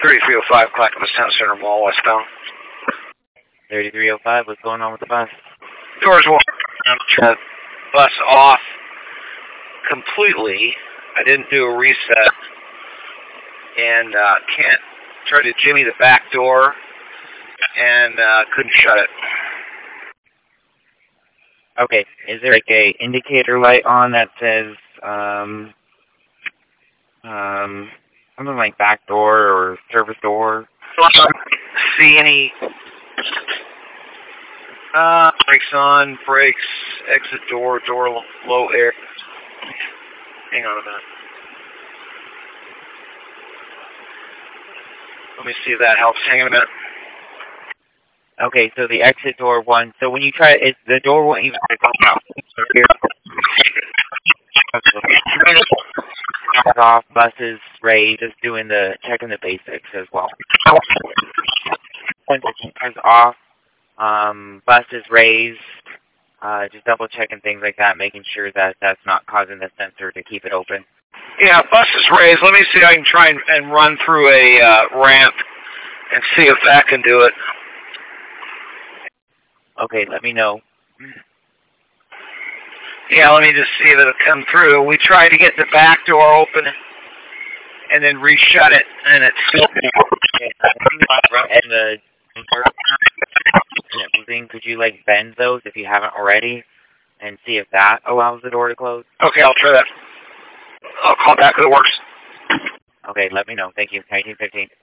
3305, Clackamas Town Center Mall, westbound. 3305, what's going on with the bus? Doors one. Turn the bus off completely. I didn't do a reset. And can't try to jimmy the back door and couldn't shut it. Okay, is there like a indicator light on that says something like back door or service door? See any brakes on, brakes, exit door, door low air. Hang on a minute. Let me see if that helps. Hang on a minute. Okay, so the exit door one. So when you try it, the door won't even go out. Off, buses, raised, just doing checking the basics as well. Once it turns off, buses raised, just double checking things like that, making sure that that's not causing the sensor to keep it open. Yeah, bus is raised. Let me see if I can try and run through a ramp and see if that can do it. Okay, let me know. Yeah, let me just see if it'll come through. We tried to get the back door open and then reshut it, and it's still... Could you like bend those if you haven't already and see if that allows the door to close? Okay, I'll try that. I'll call back if it works. Okay, let me know. Thank you. 1915.